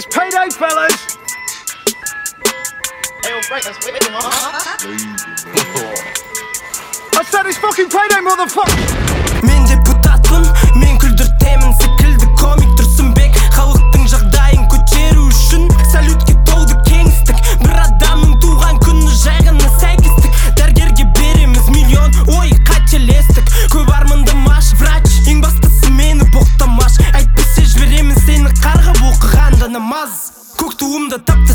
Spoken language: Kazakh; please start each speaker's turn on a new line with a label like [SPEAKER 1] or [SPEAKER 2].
[SPEAKER 1] It's payday, fellas! I said it's fucking payday, motherfucker!
[SPEAKER 2] Мен депутатпын, мен күлдіртемін секілді комик Тұрсынбек. Халықтың жағдайын көтеру үшін салютке толды кеңістік. Бір адамның туған күні жай ғана сәйкестік. Дәрігерге береміз миллион, ой қателестік. Көп арманды маш, врач, ең бастысы мені боқтамаш. Әйтпесе жіберемін сені қарғап оқығанда намаз. Көк туымда тапты